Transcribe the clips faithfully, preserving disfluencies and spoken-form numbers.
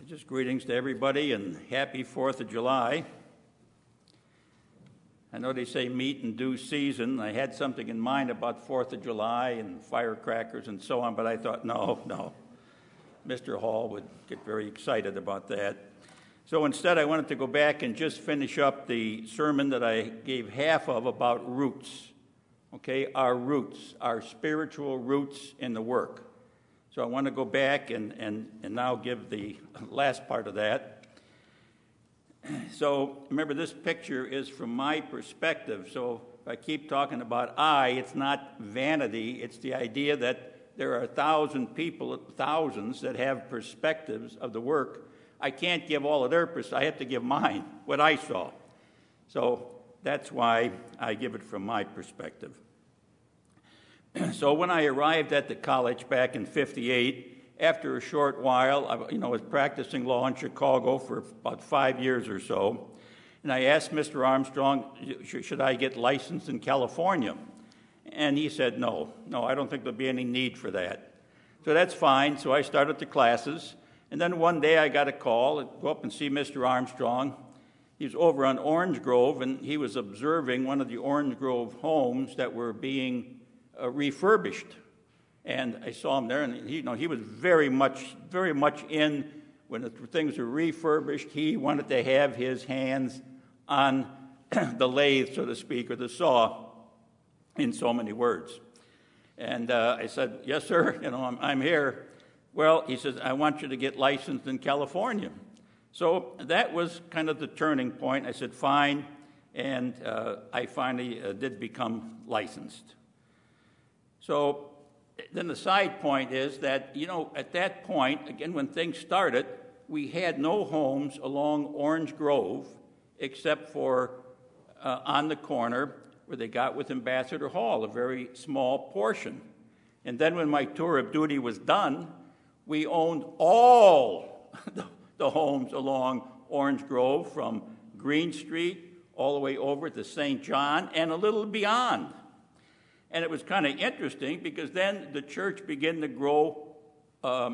Just greetings to everybody and happy fourth of July. I know they say meat in due season. I had something in mind about fourth of July and firecrackers and so on, but I thought, no, no. Mister Hall would get very excited about that. So instead, I wanted to go back and just finish up the sermon that I gave half of about roots. Okay, our roots, our spiritual roots in the work. So I want to go back and, and, and now give the last part of that. So remember, this picture is from my perspective. So if I keep talking about I, it's not vanity. It's the idea that there are a thousand people, thousands that have perspectives of the work. I can't give all of their perspectives. I have to give mine, what I saw. So that's why I give it from my perspective. So when I arrived at the college back in fifty-eight, after a short while, I you know, was practicing law in Chicago for about five years or so, and I asked Mister Armstrong, should I get licensed in California? And he said, no, no, I don't think there'll be any need for that. So that's fine. So I started the classes, and then one day I got a call, I'd go up and see Mister Armstrong. He was over on Orange Grove, and he was observing one of the Orange Grove homes that were being Uh, refurbished, and I saw him there, and he, you know, he was very much, very much in when the things were refurbished. He wanted to have his hands on the lathe, so to speak, or the saw, in so many words. And uh, I said, "Yes, sir. You know, I'm, I'm here." Well, he says, "I want you to get licensed in California." So that was kind of the turning point. I said, "Fine," and uh, I finally uh, did become licensed. So then the side point is that, you know, at that point, again, when things started, we had no homes along Orange Grove except for uh, on the corner where they got with Ambassador Hall, a very small portion. And then when my tour of duty was done, we owned all the, the homes along Orange Grove from Green Street all the way over to Saint John and a little beyond. And it was kind of interesting because then the church began to grow um,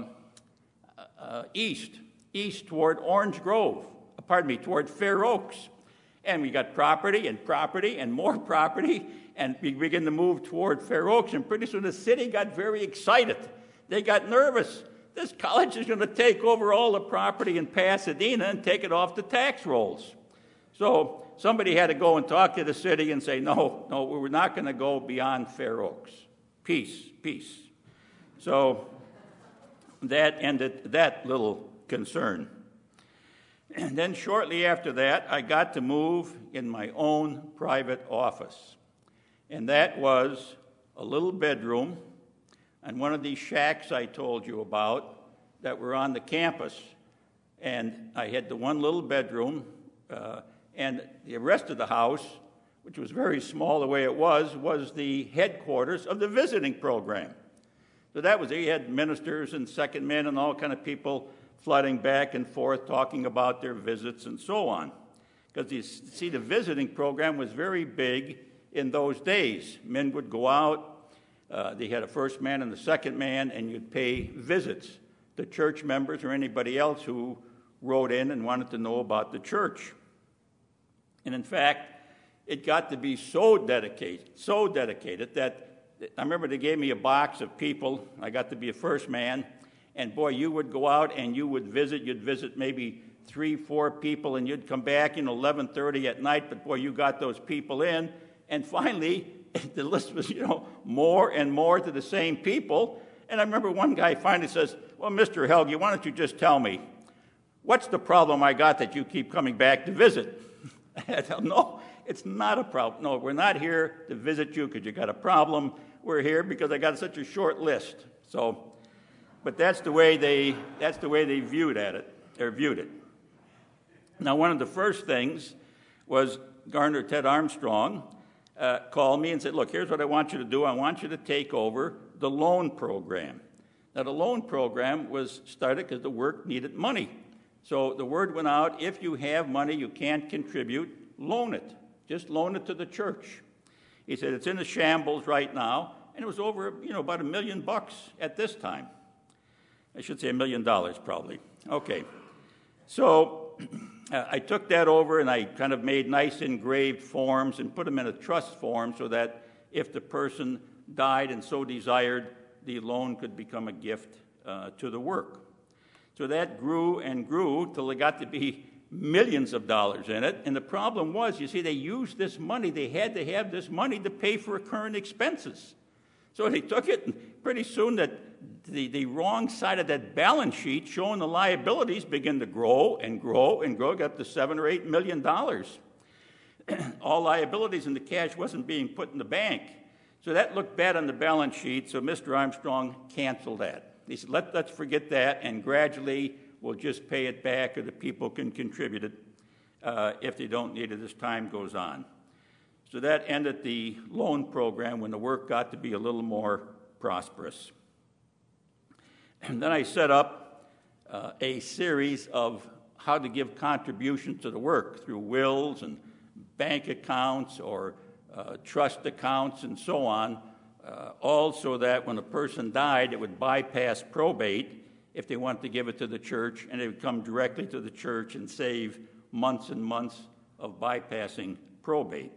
uh, east, east toward Orange Grove, pardon me, toward Fair Oaks. And we got property and property and more property, and we began to move toward Fair Oaks. And pretty soon the city got very excited. They got nervous. This college is going to take over all the property in Pasadena and take it off the tax rolls. So somebody had to go and talk to the city and say, no, no, we're not going to go beyond Fair Oaks. Peace, peace. So that ended that little concern. And then shortly after that, I got to move in my own private office. And that was a little bedroom and one of these shacks I told you about that were on the campus. And I had the one little bedroom, uh, and the rest of the house, which was very small the way it was, was the headquarters of the visiting program. So that was, he had ministers and second men and all kind of people flooding back and forth talking about their visits and so on. Because you see, the visiting program was very big in those days. Men would go out, uh, they had a first man and a second man, and you'd pay visits to church members or anybody else who wrote in and wanted to know about the church. And in fact, it got to be so dedicated, so dedicated that I remember they gave me a box of people. I got to be a first man. And boy, you would go out and you would visit. You'd visit maybe three, four people, and you'd come back, you know, eleven thirty at night. But boy, you got those people in. And finally, the list was, you know, more and more to the same people. And I remember one guy finally says, well, Mister Helge, why don't you just tell me, what's the problem I got that you keep coming back to visit? I tell him, no, it's not a problem. No, we're not here to visit you because you got a problem. We're here because I got such a short list. So, but that's the way they that's the way they viewed at it or viewed it. Now, one of the first things was Governor Ted Armstrong uh, called me and said, "Look, here's what I want you to do. I want you to take over the loan program." Now, the loan program was started because the work needed money. So the word went out, if you have money you can't contribute, loan it. Just loan it to the church. He said, it's in the shambles right now, and it was over, you know, about a million bucks at this time. I should say a million dollars, probably. Okay. So uh, I took that over and I kind of made nice engraved forms and put them in a trust form so that if the person died and so desired, the loan could become a gift uh, to the work. So that grew and grew till it got to be millions of dollars in it. And the problem was, you see, they used this money. They had to have this money to pay for current expenses. So they took it, and pretty soon that the, the wrong side of that balance sheet showing the liabilities began to grow and grow and grow, got to seven or eight million dollars. All liabilities, and the cash wasn't being put in the bank. So that looked bad on the balance sheet, so Mister Armstrong canceled that. He said, Let, let's forget that, and gradually we'll just pay it back, or the people can contribute it uh, if they don't need it as time goes on. So that ended the loan program when the work got to be a little more prosperous. And then I set up uh, a series of how to give contributions to the work through wills and bank accounts or uh, trust accounts and so on, uh, all so that when a person died, it would bypass probate if they wanted to give it to the church, and it would come directly to the church and save months and months of bypassing probate.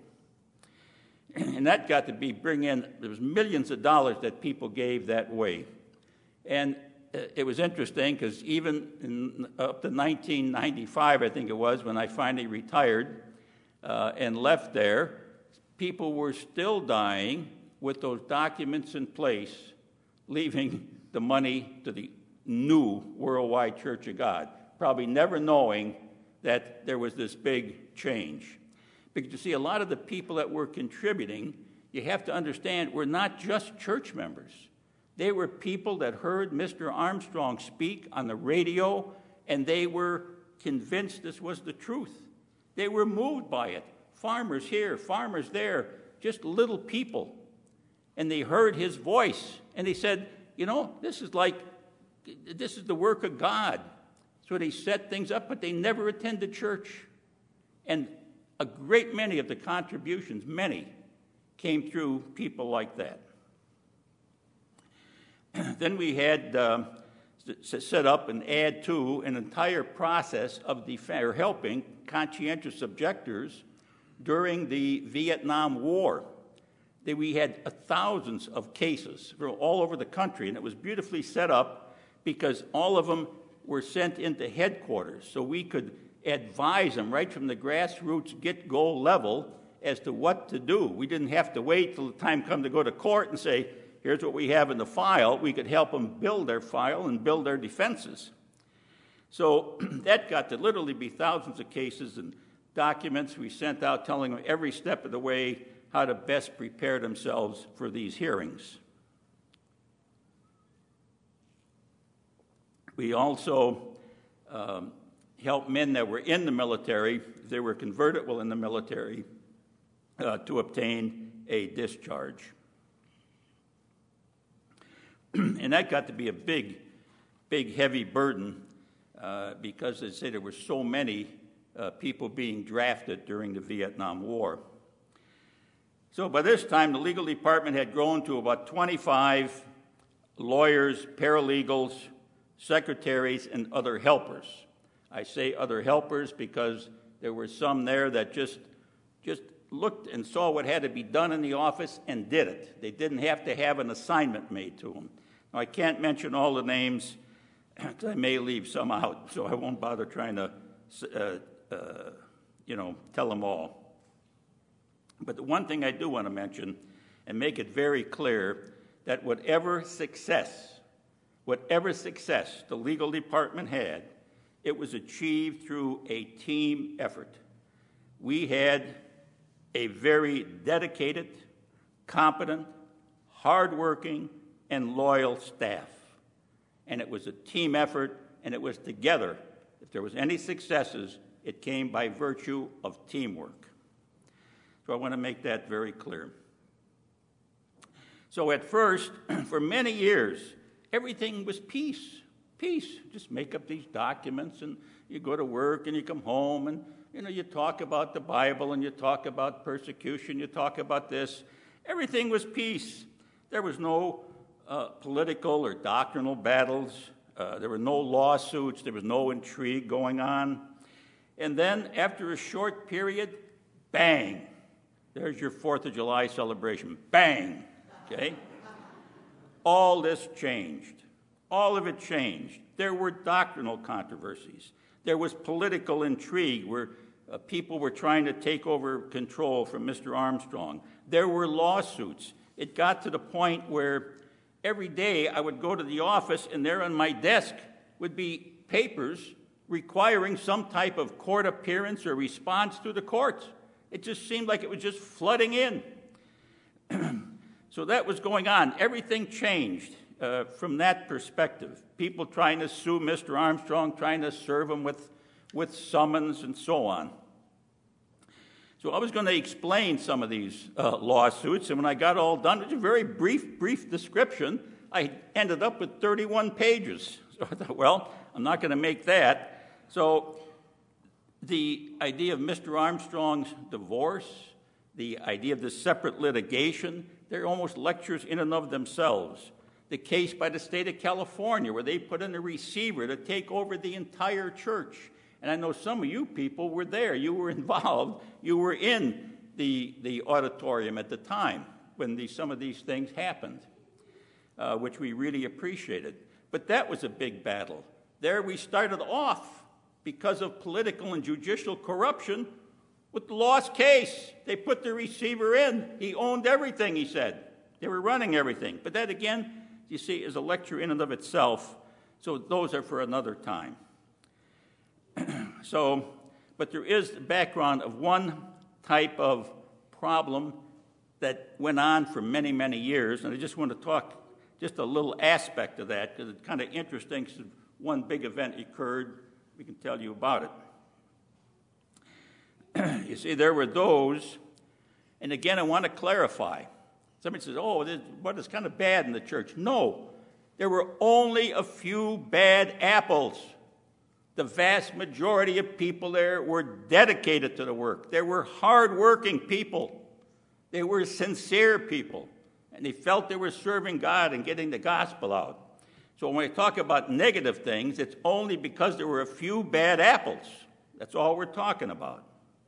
And that got to be bring in, there was millions of dollars that people gave that way. And it was interesting because even in, up to nineteen ninety-five, I think it was, when I finally retired uh, and left there, people were still dying with those documents in place, leaving the money to the new Worldwide Church of God, probably never knowing that there was this big change. Because you see, a lot of the people that were contributing, you have to understand, were not just church members. They were people that heard Mister Armstrong speak on the radio, and they were convinced this was the truth. They were moved by it. Farmers here, farmers there, just little people. And they heard his voice, and they said, you know, this is like, this is the work of God. So they set things up, but they never attended church. And a great many of the contributions, many, came through people like that. Then we had uh, set up and add to an entire process of def- or helping conscientious objectors during the Vietnam War. That we had uh, thousands of cases from all over the country, and it was beautifully set up because all of them were sent into headquarters, so we could advise them right from the grassroots get-go level as to what to do. We didn't have to wait till the time come to go to court and say, here's what we have in the file. We could help them build their file and build their defenses. So that got to literally be thousands of cases and documents we sent out telling them every step of the way how to best prepare themselves for these hearings. We also um, helped men that were in the military, if they were converted while in the military, uh, to obtain a discharge. And that got to be a big, big, heavy burden uh, because, as I say, there were so many uh, people being drafted during the Vietnam War. So by this time, the legal department had grown to about twenty-five lawyers, paralegals, secretaries, and other helpers. I say other helpers because there were some there that just, just looked and saw what had to be done in the office and did it. They didn't have to have an assignment made to them. Now, I can't mention all the names, because I may leave some out, so I won't bother trying to, uh, uh, you know, tell them all. But the one thing I do want to mention and make it very clear that whatever success, whatever success the legal department had, it was achieved through a team effort. We had a very dedicated, competent, hardworking, and loyal staff. And it was a team effort, and it was together. If there was any successes, it came by virtue of teamwork. So I want to make that very clear. So at first, for many years, everything was peace. Peace. Just make up these documents, and you go to work, and you come home, and you know, you talk about the Bible, and you talk about persecution, you talk about this. Everything was peace. There was no uh, political or doctrinal battles Uh, there were no lawsuits. There was no intrigue going on. And then, after a short period, bang, there's your Fourth of July celebration. Bang, okay? All this changed. All of it changed. There were doctrinal controversies. There was political intrigue where uh, people were trying to take over control from Mister Armstrong. There were lawsuits. It got to the point where every day I would go to the office and there on my desk would be papers requiring some type of court appearance or response to the courts. It just seemed like it was just flooding in. So that was going on. Everything changed uh, from that perspective. People trying to sue Mister Armstrong, trying to serve him with, with summons and so on. So I was going to explain some of these uh, lawsuits, and when I got all done, it was a very brief, brief description. I ended up with thirty-one pages. So I thought, well, I'm not going to make that. So the idea of Mister Armstrong's divorce, the idea of the separate litigation, they're almost lectures in and of themselves. The case by the state of California where they put in a receiver to take over the entire church. And I know some of you people were there. You were involved. You were in the, the auditorium at the time when the, some of these things happened, uh, which we really appreciated. But that was a big battle. There we started off because of political and judicial corruption with the lost case. They put the receiver in. He owned everything, he said. They were running everything. But that, again, you see, is a lecture in and of itself. So those are for another time. So, but there is the background of one type of problem that went on for many, many years, and I just want to talk just a little aspect of that because it's kind of interesting. Because one big event occurred, we can tell you about it. You see, there were those, and again, I want to clarify. Somebody says, oh, this, what is kind of bad in the church? No, there were only a few bad apples. The vast majority of people there were dedicated to the work. They were hardworking people. They were sincere people. And they felt they were serving God and getting the gospel out. So when we talk about negative things, it's only because there were a few bad apples. That's all we're talking about.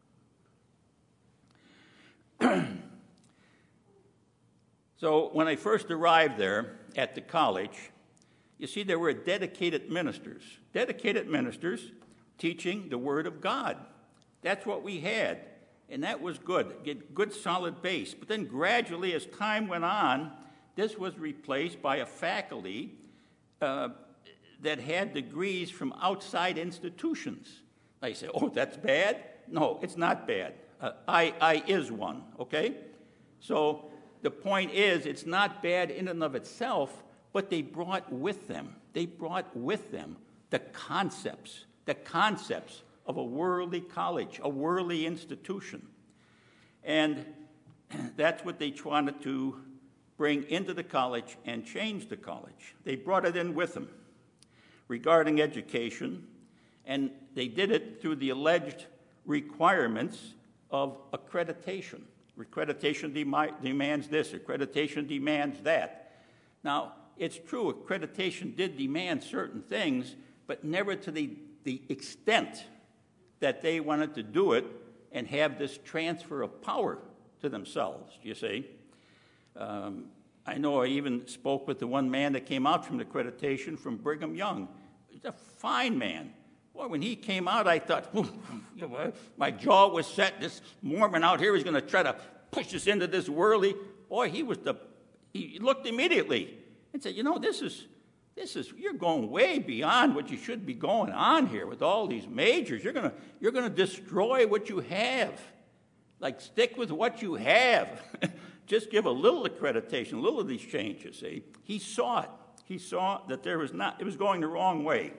So when I first arrived there at the college, you see, there were dedicated ministers, dedicated ministers teaching the Word of God. That's what we had, and that was good, get good solid base. But then gradually, as time went on, this was replaced by a faculty uh, that had degrees from outside institutions. I say, oh, that's bad? No, it's not bad. Uh, I, I is one, okay? So the point is, it's not bad in and of itself, but they brought with them, they brought with them the concepts, the concepts of a worldly college, a worldly institution. And that's what they wanted to bring into the college and change the college. They brought it in with them regarding education, and they did it through the alleged requirements of accreditation. Accreditation dem- demands this, accreditation demands that. Now, it's true, accreditation did demand certain things, but never to the, the extent that they wanted to do it and have this transfer of power to themselves, you see. Um, I know I even spoke with the one man that came out from the accreditation from Brigham Young. He's a fine man. Boy, when he came out, I thought, my jaw was set. This Mormon out here is going to try to push us into this worldly. Boy, he was the, he looked immediately and said, you know, this is, this is, you're going way beyond what you should be going on here with all these majors. You're going to, you're going to destroy what you have. Like, stick with what you have. Just give a little accreditation, a little of these changes, see. He saw it. He saw that there was not, it was going the wrong way.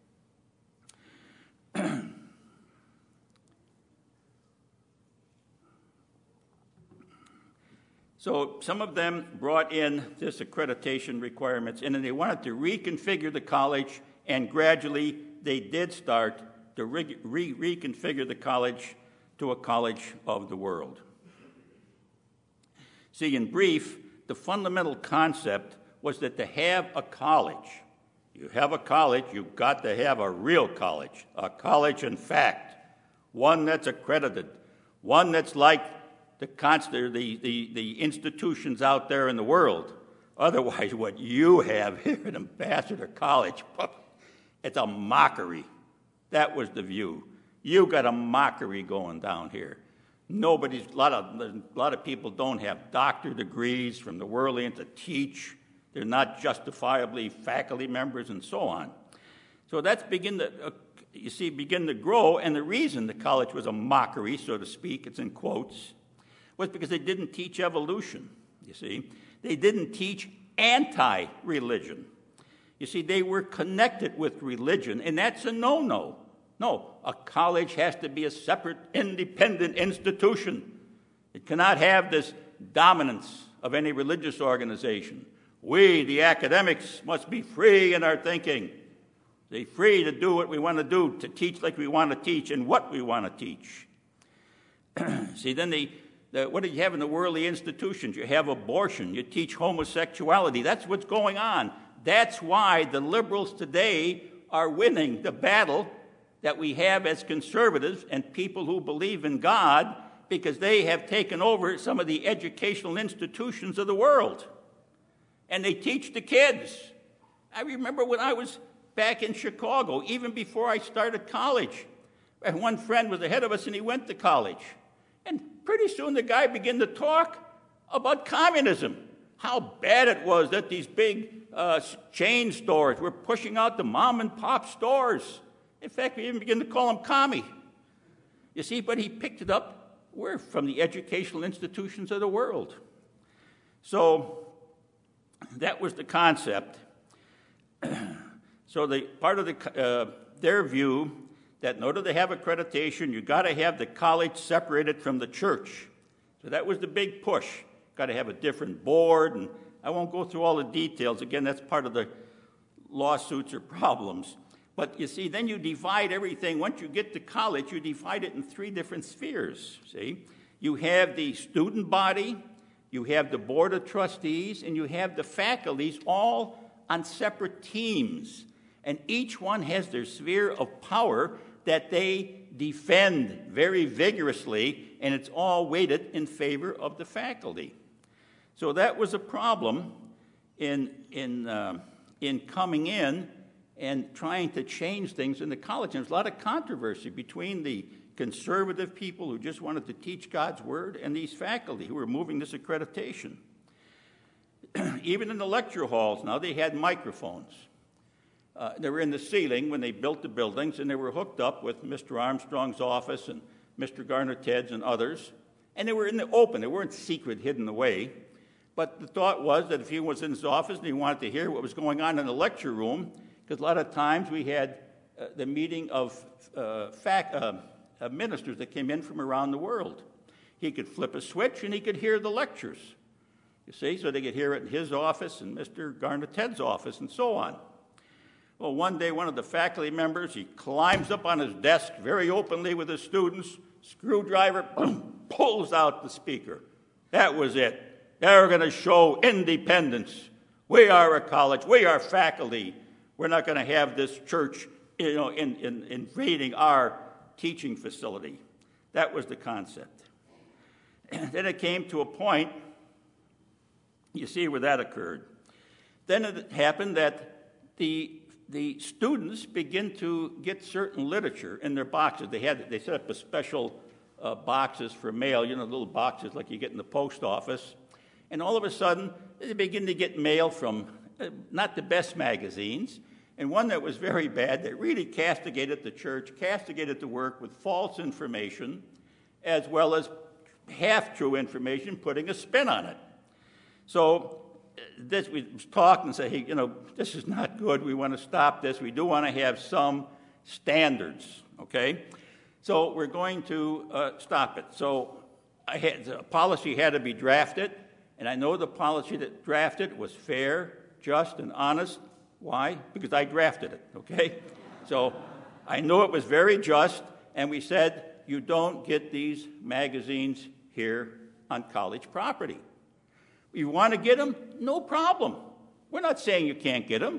So some of them brought in this accreditation requirements, and then they wanted to reconfigure the college, and gradually they did start to re- re- reconfigure the college to a college of the world. See, in brief, the fundamental concept was that to have a college You have a college, you've got to have a real college, a college in fact, one that's accredited, one that's like the, const- the, the, the institutions out there in the world. Otherwise, what you have here at Ambassador College, it's a mockery. That was the view. You got a mockery going down here. Nobody's, a lot of, a lot of people don't have doctor degrees from the Whirlian to teach. They're not justifiably faculty members and so on. So that's begin to, uh, you see, begin to grow. And the reason the college was a mockery, so to speak, it's in quotes, was because they didn't teach evolution, you see. They didn't teach anti-religion. You see, they were connected with religion, and that's a no-no. No, a college has to be a separate, independent institution. It cannot have this dominance of any religious organization. We, the academics, must be free in our thinking. Be free to do what we want to do, to teach like we want to teach and what we want to teach. See, then the, the, what do you have in the worldly institutions? You have abortion. You teach homosexuality. That's what's going on. That's why the liberals today are winning the battle that we have as conservatives and people who believe in God, because they have taken over some of the educational institutions of the world. And they teach the kids. I remember when I was back in Chicago, even before I started college, and one friend was ahead of us and he went to college. And pretty soon the guy began to talk about communism, how bad it was that these big uh, chain stores were pushing out the mom and pop stores. In fact, we even began to call them commie. You see, but he picked it up. We're from the educational institutions of the world. So that was the concept. So the part of the, uh, their view that in order to have accreditation, you got to have the college separated from the church. So that was the big push. Got to have a different board, and I won't go through all the details. Again, that's part of the lawsuits or problems. But you see, then you divide everything. Once you get to college, you divide it in three different spheres, see? You have the student body, you have the board of trustees, and you have the faculties all on separate teams. And each one has their sphere of power that they defend very vigorously, and it's all weighted in favor of the faculty. So that was a problem in, in, uh, in coming in and trying to change things in the college. And there's a lot of controversy between the conservative people who just wanted to teach God's word and these faculty who were moving this accreditation. Even in the lecture halls now, they had microphones. Uh, they were in the ceiling when they built the buildings, and they were hooked up with Mister Armstrong's office and Mister Garner-Ted's and others. And they were in the open. They weren't secret, hidden away. But the thought was that if he was in his office and he wanted to hear what was going on in the lecture room, because a lot of times we had uh, the meeting of uh, fac- uh, uh, ministers that came in from around the world. He could flip a switch and he could hear the lectures. You see, so they could hear it in his office and Mister Garner-Ted's office and so on. Well, one day one of the faculty members, he climbs up on his desk very openly with his students, screwdriver, boom, pulls out the speaker. That was it. They're going to show independence. We are a college. We are faculty. We're not going to have this church, you know, in, in, invading our teaching facility. That was the concept. And then it came to a point, you see where that occurred. Then it happened that the the students begin to get certain literature in their boxes. They had they set up a special uh, boxes for mail, you know, little boxes like you get in the post office. And all of a sudden, they begin to get mail from uh, not the best magazines, and one that was very bad that really castigated the church, castigated the work with false information, as well as half-true information, putting a spin on it. So this, we talked and said, hey, you know, this is not good. We want to stop this. We do want to have some standards, okay? So we're going to uh, stop it. So I had, the policy had to be drafted, and I know the policy that drafted was fair, just, and honest. Why? Because I drafted it, okay? So I know it was very just, and we said, you don't get these magazines here on college property. You want to get them? No problem. We're not saying you can't get them.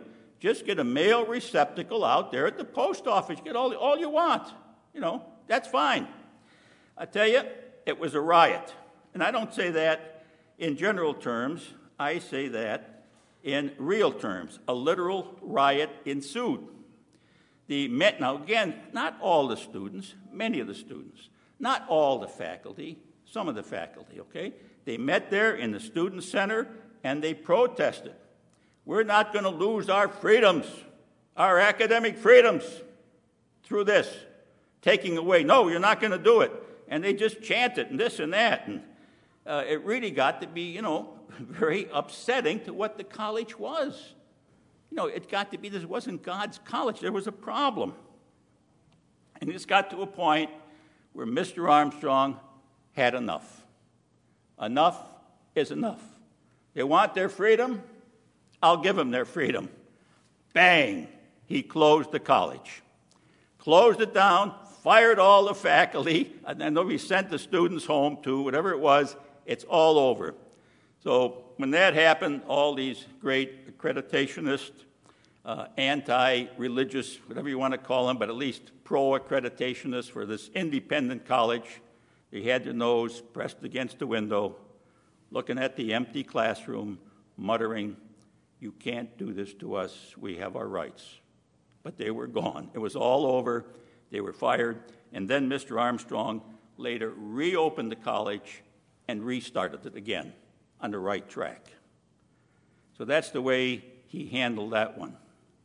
Just get a mail receptacle out there at the post office. Get all, all you want. You know, that's fine. I tell you, it was a riot. And I don't say that in general terms. I say that in real terms. A literal riot ensued. The met, now, again, not all the students, many of the students, not all the faculty, some of the faculty, okay? They met there in the student center and they protested. We're not going to lose our freedoms, our academic freedoms, through this, taking away. No, you're not going to do it. And they just chanted and this and that. And uh, it really got to be, you know, very upsetting to what the college was. You know, it got to be this wasn't God's college. There was a problem. And this got to a point where Mister Armstrong had enough. Enough is enough. They want their freedom. I'll give them their freedom. Bang! He closed the college. Closed it down, fired all the faculty, and then he sent the students home too, whatever it was, it's all over. So when that happened, all these great accreditationists, uh, anti-religious, whatever you want to call them, but at least pro-accreditationists for this independent college, they had their nose pressed against the window, looking at the empty classroom, muttering, "You can't do this to us. We have our rights." But they were gone. It was all over. They were fired. And then Mister Armstrong later reopened the college and restarted it again on the right track. So that's the way he handled that one.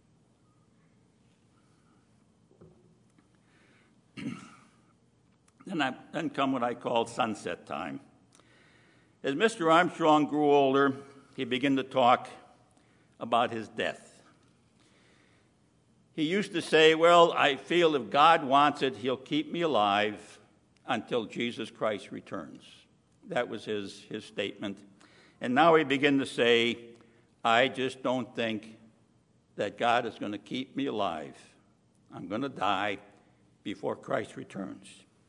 Then, I, then come what I call sunset time. As Mister Armstrong grew older, he began to talk about his death. He used to say, well, I feel if God wants it, he'll keep me alive until Jesus Christ returns. That was his, his statement. And now he began to say, I just don't think that God is going to keep me alive. I'm going to die before Christ returns.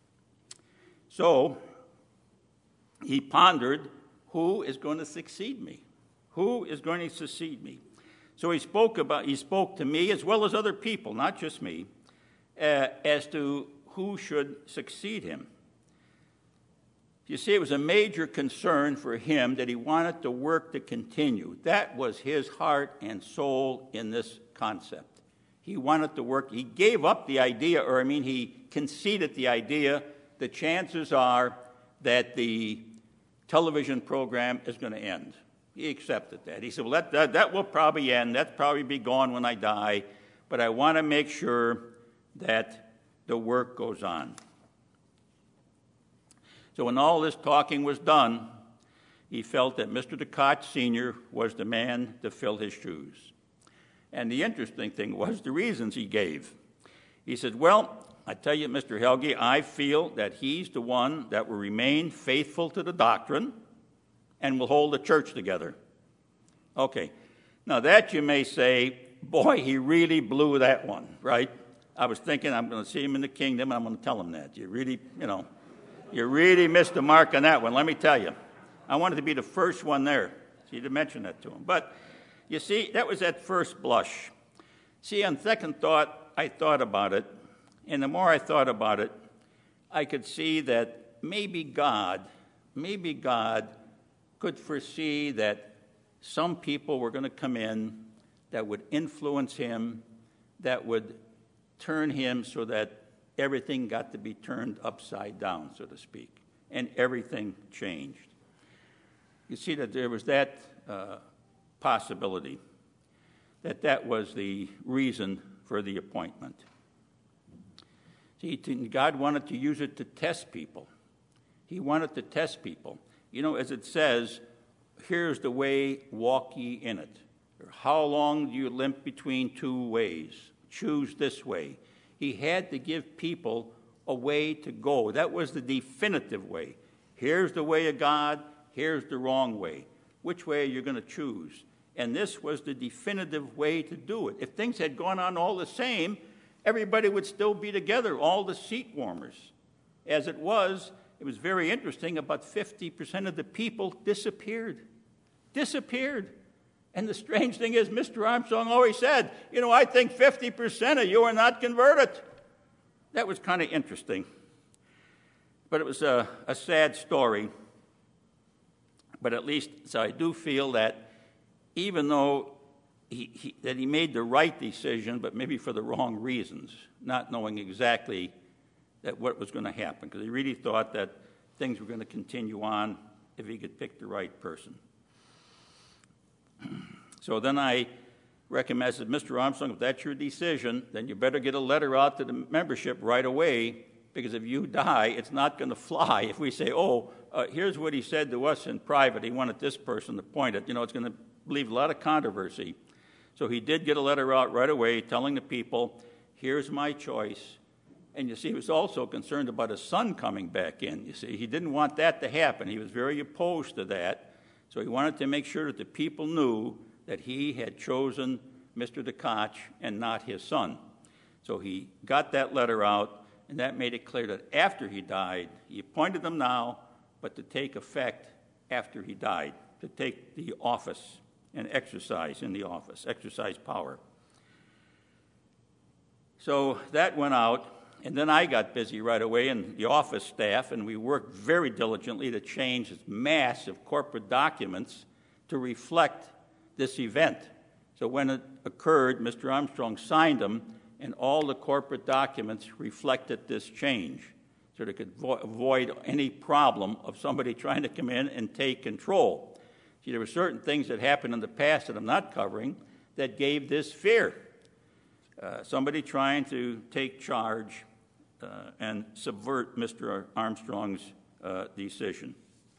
So he pondered, who is going to succeed me? Who is going to succeed me? So he spoke about. He spoke to me as well as other people, not just me, uh, as to who should succeed him. You see, it was a major concern for him that he wanted the work to continue. That was his heart and soul in this concept. He wanted the work. He gave up the idea, or I mean, he conceded the idea. The chances are that the television program is going to end. He accepted that. He said, well, that, that, that will probably end. That'll probably be gone when I die. But I want to make sure that the work goes on. So when all this talking was done, he felt that Mister DeCotte Senior was the man to fill his shoes. And the interesting thing was the reasons he gave. He said, well, I tell you, Mister Helge, I feel that he's the one that will remain faithful to the doctrine and will hold the church together. Okay. Now that you may say, boy, he really blew that one, right? I was thinking I'm going to see him in the kingdom, and I'm going to tell him that. You really, you know, you really missed the mark on that one, let me tell you. I wanted to be the first one there, so you to mention that to him. But you see, that was at first blush. See, on second thought, I thought about it, and the more I thought about it, I could see that maybe God, maybe God could foresee that some people were going to come in that would influence him, that would turn him so that everything got to be turned upside down, so to speak, and everything changed. You see that there was that uh, possibility, that that was the reason for the appointment. See, God wanted to use it to test people. He wanted to test people. You know, as it says, here's the way, walk ye in it. Or how long do you limp between two ways? Choose this way. He had to give people a way to go. That was the definitive way. Here's the way of God. Here's the wrong way. Which way are you going to choose? And this was the definitive way to do it. If things had gone on all the same, everybody would still be together, all the seat warmers. As it was, it was very interesting, about fifty percent of the people disappeared. Disappeared. And the strange thing is, Mister Armstrong always said, you know, I think fifty percent of you are not converted. That was kind of interesting. But it was a, a sad story. But at least, so I do feel that even though he, he, that he made the right decision, but maybe for the wrong reasons, not knowing exactly that what was going to happen, because he really thought that things were going to continue on if he could pick the right person. So then I recommend, I said, Mister Armstrong, if that's your decision, then you better get a letter out to the membership right away, because if you die, it's not going to fly. If we say, oh, uh, here's what he said to us in private, he wanted this person appointed, you know, it's going to leave a lot of controversy. So he did get a letter out right away telling the people, here's my choice. And you see, he was also concerned about his son coming back in. You see, he didn't want that to happen. He was very opposed to that. So he wanted to make sure that the people knew that he had chosen Mister DeKotch and not his son. So he got that letter out, and that made it clear that after he died, he appointed them now, but to take effect after he died, to take the office and exercise in the office, exercise power. So that went out. And then I got busy right away in the office staff, and we worked very diligently to change this mass of corporate documents to reflect this event. So when it occurred, Mister Armstrong signed them, and all the corporate documents reflected this change, so they could vo- avoid any problem of somebody trying to come in and take control. See, there were certain things that happened in the past that I'm not covering that gave this fear. Uh, somebody trying to take charge Uh, and subvert Mister Armstrong's uh, decision.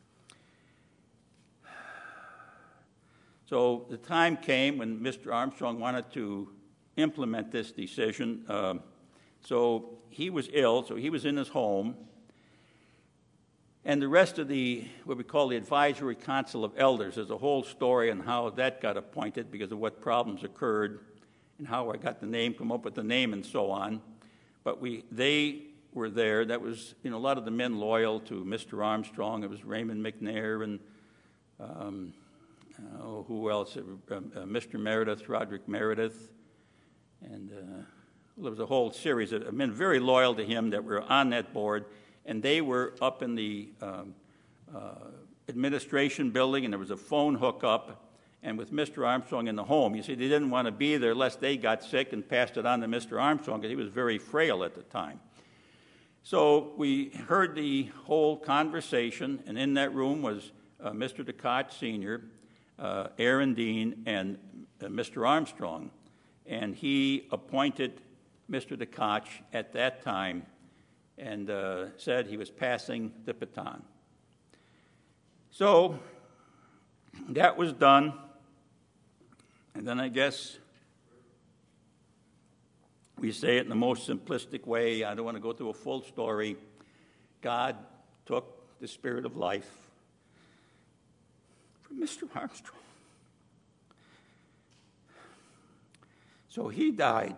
So the time came when Mister Armstrong wanted to implement this decision. Uh, so he was ill, so he was in his home. And the rest of the, what we call the Advisory Council of Elders, there's a whole story on how that got appointed because of what problems occurred and how I got the name, come up with the name and so on. But we, they were there. That was, you know, a lot of the men loyal to Mister Armstrong. It was Raymond McNair and um, oh, who else? Uh, uh, Mister Meredith, Roderick Meredith. And uh, well, there was a whole series of men very loyal to him that were on that board. And they were up in the um, uh, administration building, and there was a phone hookup. And with Mister Armstrong in the home, you see, they didn't want to be there lest they got sick and passed it on to Mister Armstrong because he was very frail at the time. So we heard the whole conversation, and in that room was uh, Mister DeKotch Senior, uh, Aaron Dean, and uh, Mister Armstrong. And he appointed Mister DeKotch at that time and uh, said he was passing the baton. So that was done. And then I guess we say it in the most simplistic way. I don't want to go through a full story. God took the spirit of life from Mister Armstrong. So he died.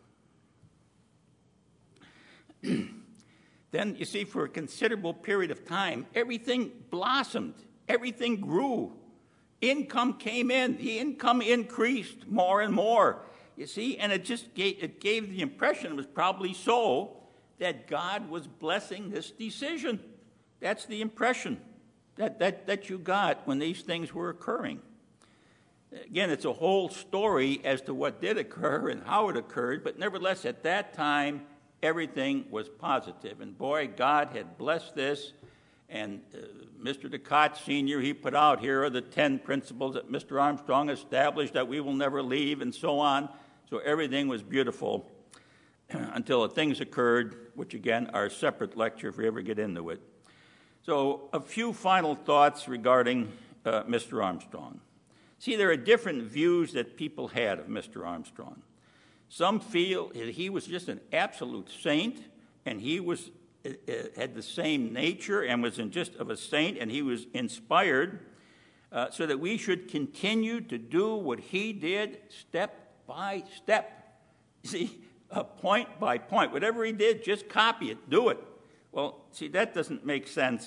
Then, you see, for a considerable period of time, everything blossomed. Everything grew. Income came in. The income increased more and more. You see, and it just gave, it gave the impression, it was probably so, that God was blessing this decision. That's the impression that, that, that you got when these things were occurring. Again, it's a whole story as to what did occur and how it occurred, but nevertheless, at that time, everything was positive. And boy, God had blessed this. And uh, Mister DeKotch Senior, he put out, here are the ten principles that Mister Armstrong established that we will never leave, and so on. So everything was beautiful until things occurred, which again are a separate lecture if we ever get into it. So a few final thoughts regarding uh, Mister Armstrong. See, there are different views that people had of Mister Armstrong. Some feel that he was just an absolute saint, and he was had the same nature and was in just of a saint, and he was inspired uh, so that we should continue to do what he did step by step. See, uh, point by point. Whatever he did, just copy it, do it. Well, see, that doesn't make sense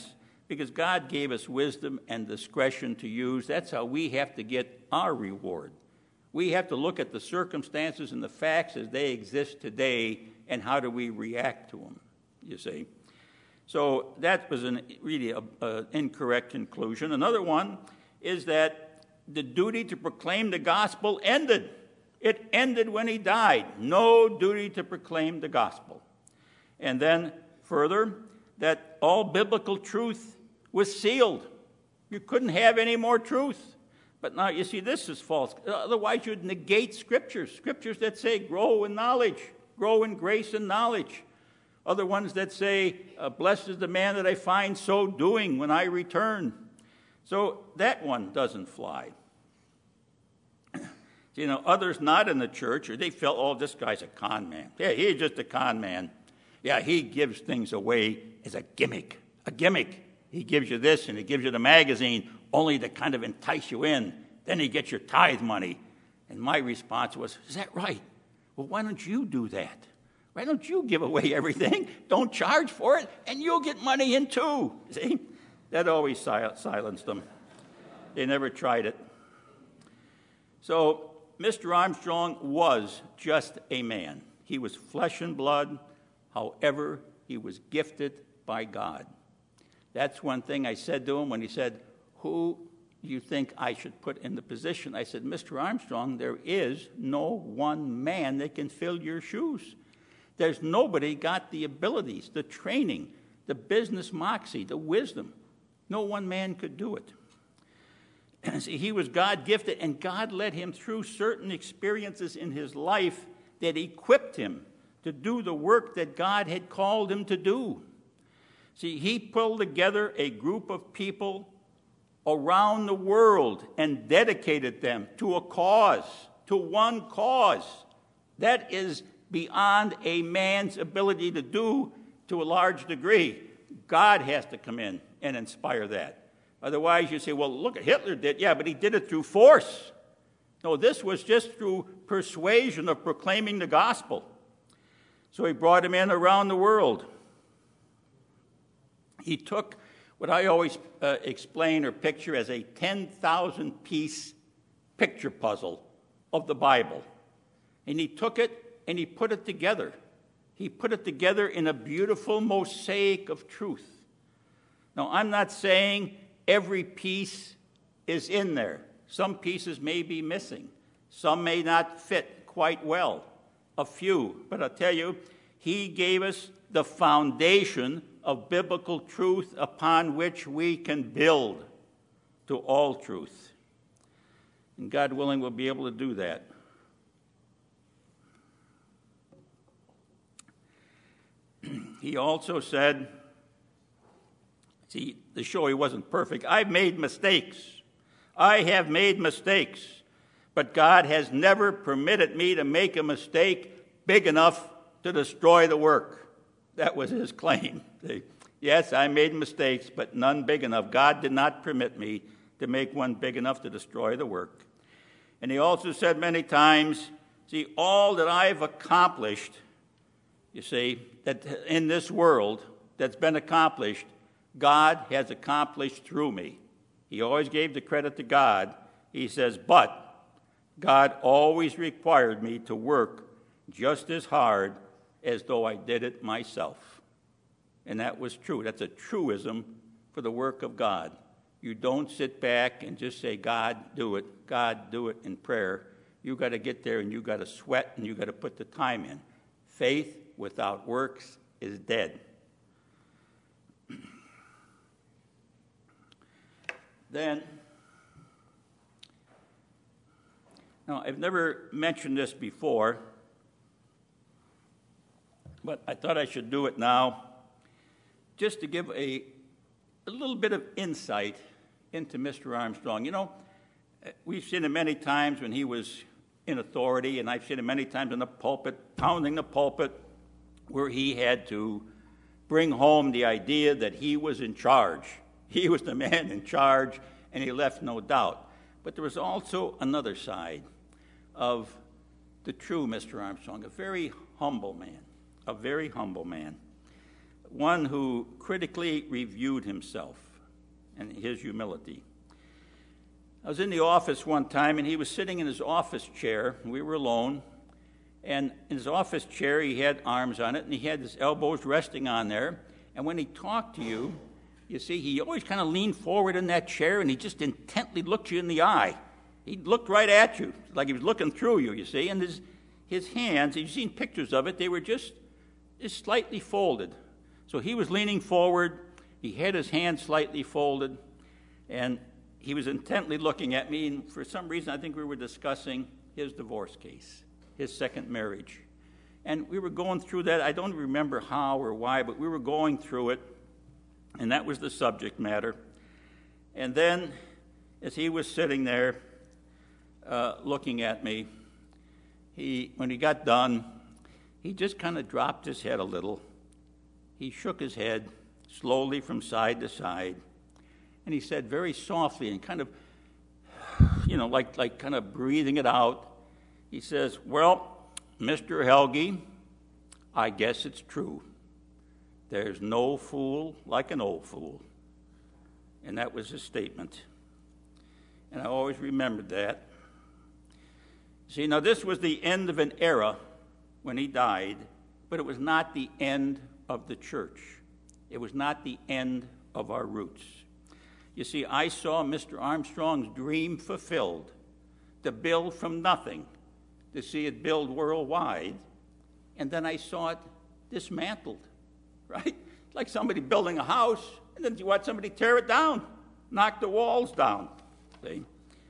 because God gave us wisdom and discretion to use. That's how we have to get our reward. We have to look at the circumstances and the facts as they exist today, and how do we react to them, you see. So that was an, really an incorrect conclusion. Another one is that the duty to proclaim the gospel ended. It ended when he died. No duty to proclaim the gospel. And then further, that all biblical truth was sealed. You couldn't have any more truth. But now, you see, this is false. Otherwise, you'd negate scriptures. Scriptures that say, grow in knowledge, grow in grace and knowledge. Other ones that say, uh, blessed is the man that I find so doing when I return. So that one doesn't fly. You know, others not in the church, or they felt, oh, this guy's a con man. Yeah, he's just a con man. Yeah, he gives things away as a gimmick. A gimmick. He gives you this and he gives you the magazine only to kind of entice you in. Then he gets your tithe money. And my response was, is that right? Well, why don't you do that? Why don't you give away everything? Don't charge for it, and you'll get money in too. See? That always sil- silenced them. They never tried it. So Mister Armstrong was just a man. He was flesh and blood. However, he was gifted by God. That's one thing I said to him when he said, who do you think I should put in the position? I said, Mister Armstrong, there is no one man that can fill your shoes. There's nobody got the abilities, the training, the business moxie, the wisdom. No one man could do it. See, he was God-gifted, and God led him through certain experiences in his life that equipped him to do the work that God had called him to do. See, he pulled together a group of people around the world and dedicated them to a cause, to one cause. That is beyond a man's ability to do to a large degree. God has to come in and inspire that. Otherwise, you say, well, look, Hitler did. Yeah, but he did it through force. No, this was just through persuasion of proclaiming the gospel. So he brought him in around the world. He took what I always uh, explain or picture as a ten thousand piece picture puzzle of the Bible. And he took it and he put it together. He put it together in a beautiful mosaic of truth. Now, I'm not saying every piece is in there. Some pieces may be missing. Some may not fit quite well. A few. But I'll tell you, he gave us the foundation of biblical truth upon which we can build to all truth. And God willing, we'll be able to do that. He also said, see, to show he wasn't perfect, I've made mistakes. I have made mistakes. But God has never permitted me to make a mistake big enough to destroy the work. That was his claim. See, yes, I made mistakes, but none big enough. God did not permit me to make one big enough to destroy the work. And he also said many times, see, all that I've accomplished, you see, that in this world that's been accomplished, God has accomplished through me. He always gave the credit to God. He says, but God always required me to work just as hard as though I did it myself. And that was true. That's a truism for the work of God. You don't sit back and just say, God, do it. God, do it in prayer. You got to get there and you got to sweat and you got to put the time in. Faith without works is dead. Then, now I've never mentioned this before, but I thought I should do it now, just to give a, a little bit of insight into Mister Armstrong. You know, we've seen him many times when he was in authority, and I've seen him many times in the pulpit, pounding the pulpit, where he had to bring home the idea that he was in charge. He was the man in charge, and he left no doubt. But there was also another side of the true Mister Armstrong, a very humble man, a very humble man, one who critically reviewed himself, and his humility. I was in the office one time, and he was sitting in his office chair, and we were alone. And in his office chair, he had arms on it, and he had his elbows resting on there. And when he talked to you, you see, he always kind of leaned forward in that chair, and he just intently looked you in the eye. He looked right at you, like he was looking through you, you see. And his, his hands, you've seen pictures of it, they were just, just slightly folded. So he was leaning forward. He had his hands slightly folded, and he was intently looking at me. And for some reason, I think we were discussing his divorce case, his second marriage. And we were going through that. I don't remember how or why, but we were going through it, and that was the subject matter. And then, as he was sitting there uh, looking at me, he, when he got done, he just kind of dropped his head a little. He shook his head slowly from side to side, and he said very softly and kind of, you know, like, like kind of breathing it out, he says, "Well, Mister Helge, I guess it's true. There's no fool like an old fool." And that was his statement. And I always remembered that. See, now this was the end of an era when he died, but it was not the end of the church. It was not the end of our roots. You see, I saw Mister Armstrong's dream fulfilled, to build from nothing, to see it build worldwide, and then I saw it dismantled, right? It's like somebody building a house, and then you watch somebody tear it down, knock the walls down, see?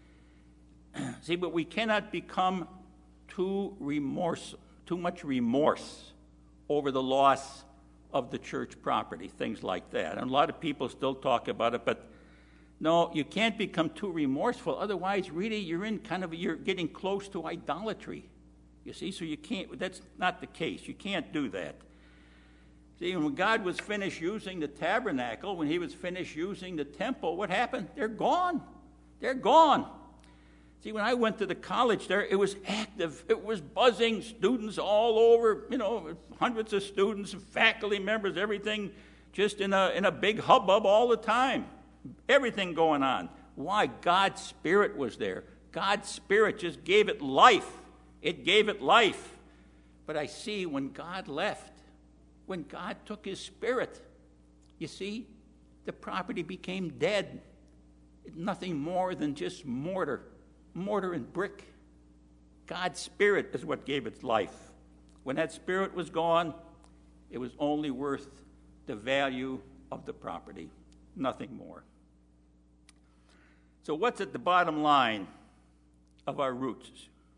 See, but we cannot become too remorseful, too much remorse over the loss of the church property, things like that. And a lot of people still talk about it, but no, you can't become too remorseful. Otherwise, really, you're in kind of, you're getting close to idolatry. You see, so you can't, that's not the case. You can't do that. See, when God was finished using the tabernacle, when he was finished using the temple, what happened? They're gone. They're gone. See, when I went to the college there, it was active. It was buzzing. Students all over, you know, hundreds of students, faculty members, everything just in a, in a big hubbub all the time. Everything going on. Why? God's Spirit was there. God's Spirit just gave it life. It gave it life. But I see when God left, when God took his Spirit, you see, the property became dead. Nothing more than just mortar. Mortar and brick. God's Spirit is what gave it life. When that Spirit was gone, it was only worth the value of the property, nothing more. So what's at the bottom line of our roots?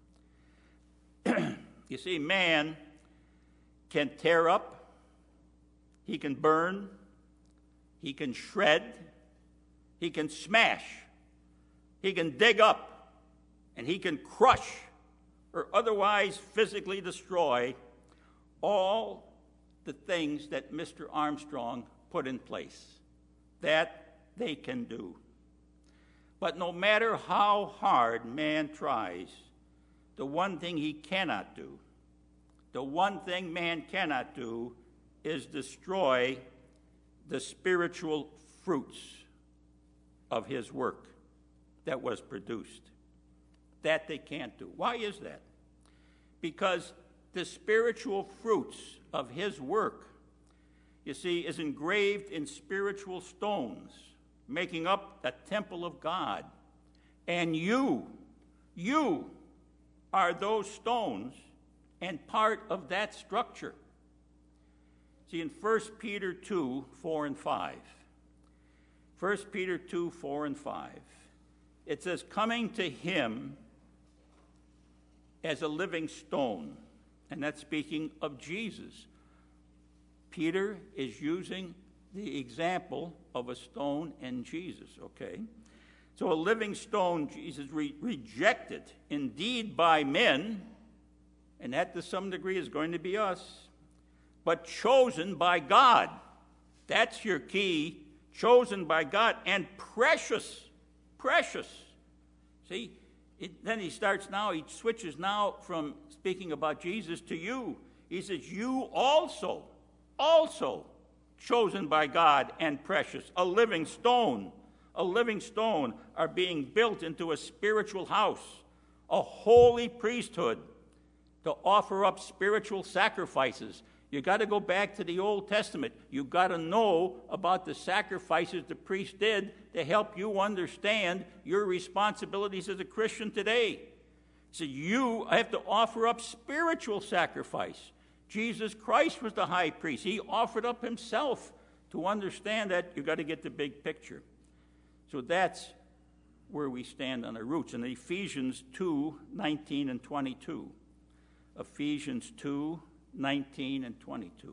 You see, man can tear up, he can burn, he can shred, he can smash, he can dig up, and he can crush or otherwise physically destroy all the things that Mister Armstrong put in place. That they can do. But no matter how hard man tries, the one thing he cannot do, the one thing man cannot do is destroy the spiritual fruits of his work that was produced. That they can't do. Why is that? Because the spiritual fruits of his work, you see, is engraved in spiritual stones, making up the temple of God. And you, you are those stones and part of that structure. See, in First Peter two, four and five, First Peter two, four and five, it says, coming to him as a living stone. And that's speaking of Jesus. Peter is using the example of a stone and Jesus, okay? So a living stone, Jesus re- rejected indeed by men, and that to some degree is going to be us, but chosen by God. That's your key. Chosen by God and precious, precious. See, it, then he starts now, he switches now from speaking about Jesus to you. He says, you also, also chosen by God and precious, a living stone, a living stone, are being built into a spiritual house, a holy priesthood, to offer up spiritual sacrifices. You got to go back to the Old Testament. You got to know about the sacrifices the priests did to help you understand your responsibilities as a Christian today. So you have to offer up spiritual sacrifice. Jesus Christ was the high priest. He offered up himself. To understand that, you've got to get the big picture. So that's where we stand on the roots. In Ephesians two, nineteen and twenty-two. Ephesians two, nineteen and twenty-two.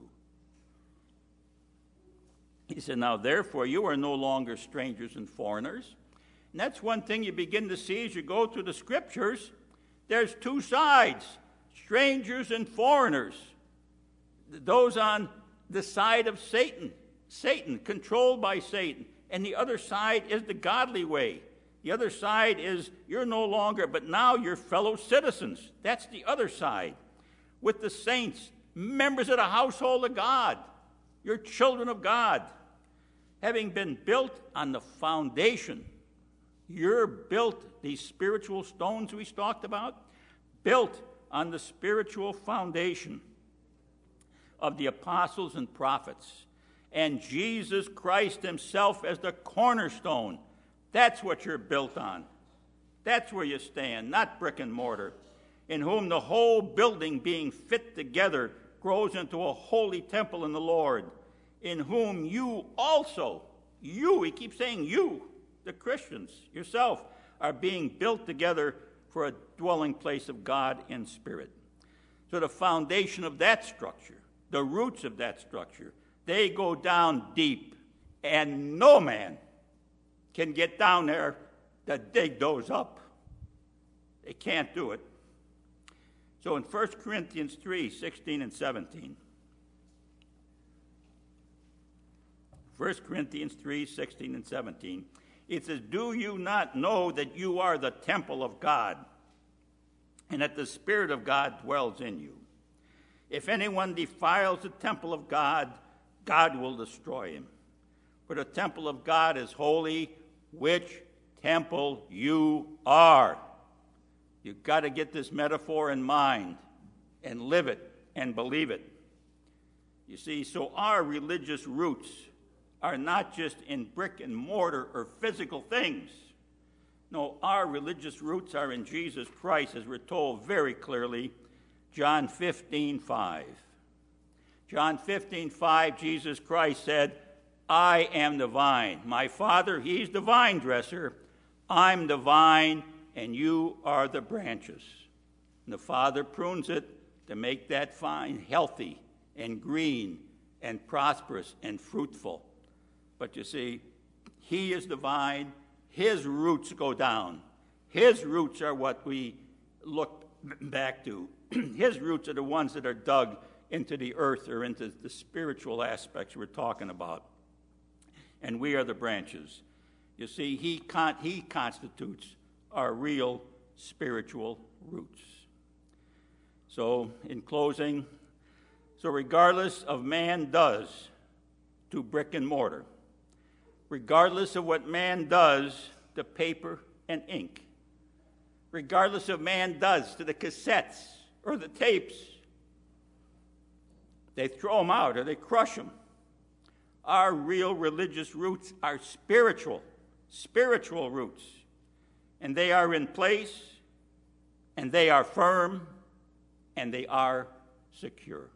He said, now therefore you are no longer strangers and foreigners. And that's one thing you begin to see as you go through the scriptures. There's two sides, strangers and foreigners. Those on the side of Satan, Satan, controlled by Satan. And the other side is the godly way. The other side is you're no longer, but now you're fellow citizens. That's the other side. With the saints, members of the household of God. You're children of God. Having been built on the foundation. You're built, these spiritual stones we talked about, built on the spiritual foundation of the apostles and prophets, and Jesus Christ himself as the cornerstone. That's what you're built on. That's where you stand, not brick and mortar, in whom the whole building being fit together grows into a holy temple in the Lord, in whom you also, you, he keeps saying you, the Christians, yourself, are being built together for a dwelling place of God in spirit. So the foundation of that structure, the roots of that structure, they go down deep, and no man can get down there to dig those up. They can't do it. So in First Corinthians three, sixteen and seventeen, First Corinthians three, sixteen and seventeen, it says, do you not know that you are the temple of God, and that the Spirit of God dwells in you? If anyone defiles the temple of God, God will destroy him. For the temple of God is holy, which temple you are. You've got to get this metaphor in mind and live it and believe it. You see, so our religious roots are not just in brick and mortar or physical things. No, our religious roots are in Jesus Christ, as we're told very clearly, John fifteen, five. John fifteen, five, Jesus Christ said, I am the vine. My Father, he's the vine dresser. I'm the vine, and you are the branches. And the Father prunes it to make that vine healthy and green and prosperous and fruitful. But you see, he is the vine. His roots go down. His roots are what we look back to. His roots are the ones that are dug into the earth or into the spiritual aspects we're talking about. And we are the branches. You see, he, con- he constitutes our real spiritual roots. So, in closing, so regardless of man does to brick and mortar, regardless of what man does to paper and ink, regardless of man does to the cassettes or the tapes, they throw them out or they crush them. Our real religious roots are spiritual, spiritual roots. And they are in place, and they are firm, and they are secure.